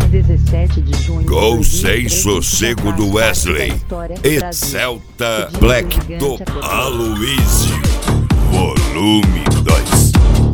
17 de junho. Gol sem sossego do Wesley. Excelta Black do Aloysio. Volume 2.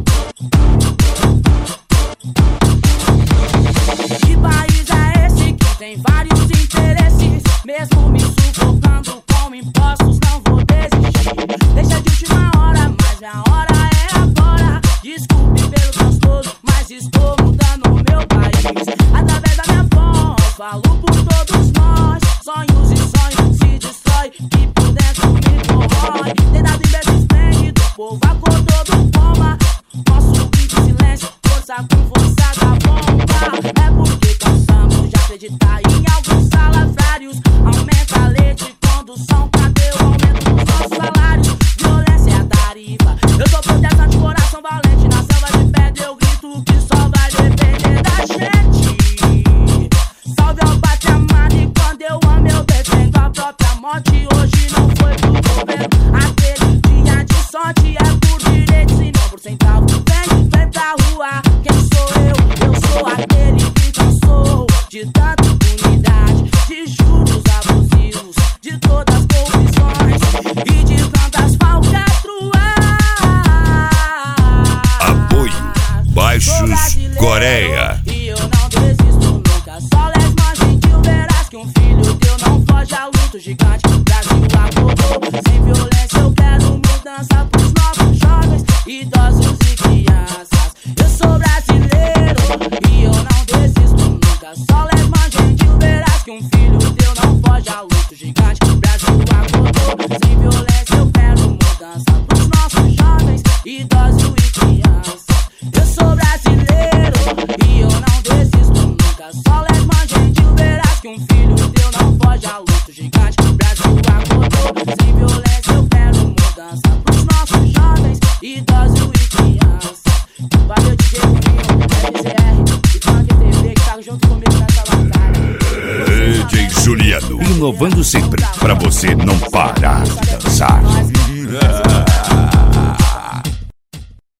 Que país é esse que tem vários interesses? Mesmo me sufocando com impostos, não vou desistir. Deixa de última hora, mas a hora é agora. Desculpe pelo transtorno, mas estou mudando o meu país. Através da minha voz, falo por todos nós. Sonhos e sonhos se destrói, que por dentro me corrói. Tem dado inverso esplêndido, o povo acordou do coma. Nosso grito em silêncio, força com força da bomba. É porque cansamos de acreditar em alguns salafrários. Aumenta a leite, condução, cadê o aumento dos nossos salários? Violência é a tarifa. Eu sou protestante, coração valente. Na selva de pedra eu grito que só vai depender da gente. Salve ao pátria amada, e quando eu amo eu defendo a própria morte. Hoje não foi pro governo, aquele dia de sorte é por direitos e não por centavo. Vem pra rua, quem sou eu? Eu sou aquele que cansou de tanta impunidade, de juros abusivos, de todas as corrupções e de tantas falcatruas. Apoio Baixos Coreia. E eu não desisto nunca. Só lesma gentil, verás que um filho teu não foge ao luto gigante. Brasil acordou, sem violência eu quero mudança pros nossos jovens, idosos e crianças. Eu sou brasileiro e eu não desisto nunca. Só lesma gentil, verás que um filho teu não foge ao luto gigante. Brasil acordou, sem violência eu quero mudança pros nossos jovens, idosos e crianças. Eu sou brasileiro e eu não desisto nunca. Só lesma gentil, verás que um filho teu não foge ao luto gigante. Brasil acordou, sem violência eu quero mudança pros nossos jovens, idosos e crianças. Valeu DJ Juninho, FZR e Funk TV que tá junto comigo nessa batalha. DJ Juliano, inovando sempre pra você não parar de dançar.